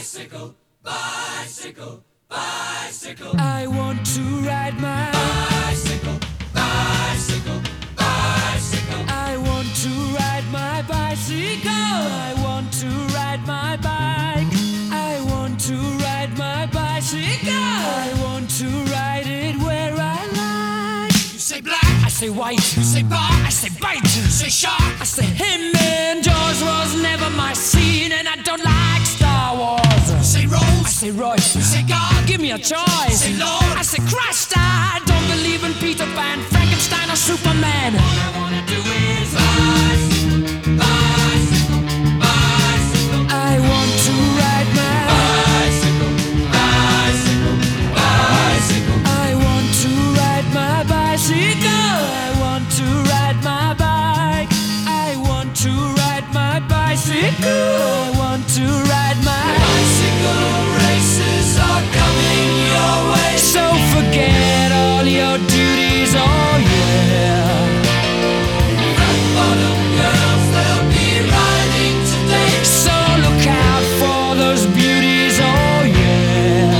Bicycle, bicycle, bicycle. I want to ride my bicycle, bicycle, bicycle. I want to ride my bicycle. I want to ride my bike. I want to ride my bicycle. I want to ride it where I like. You say black, I say white. you say bar, I say bite. you say shark. I say him and Jaws was never my scene, and I don't like Star Wars. You say Rose, I say Royce. you say God, Give me a choice. say Lord. I say Christ. I don't believe in Peter Pan, Frankenstein, or Superman. All I wanna do is bicycle, bicycle, bicycle. I want to ride my Bicycle, bicycle, bicycle. I want to ride my bicycle. I want to ride my bike. I want to ride my bicycle. I want to ride my Bicycle races are coming your way. So forget all your duties, oh yeah. Flat bottom girls, they'll be riding today. So look out for those beauties, oh yeah.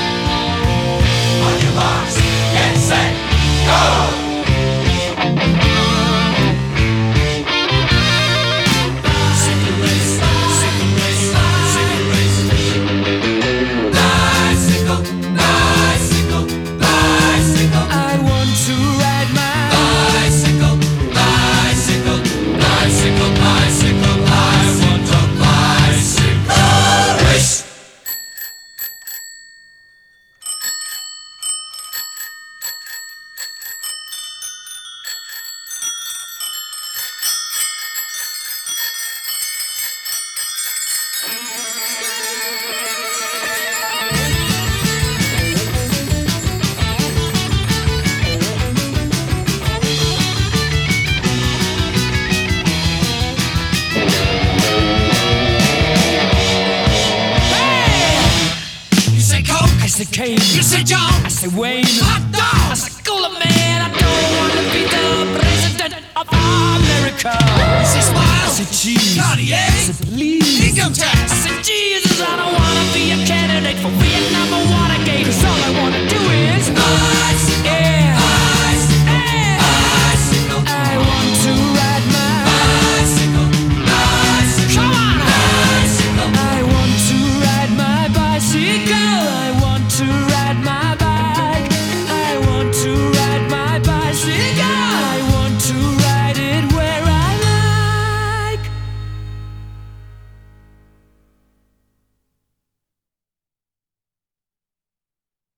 On your marks, get set, go! Bicycle race, bicycle race, bicycle race. Bicycle, bicycle, bicycle. I want to ride my Bicycle, bicycle, bicycle, bicycle. I want a bicycle race. You say Coke, I say Kane. you say John, I say Wayne. hot I dog. say cooler man. I don't want to be the president of America. You say I Smile, say cheese. Cartier, I say please. income I tax. say Jesus. I don't want to be a candidate for Vietnam or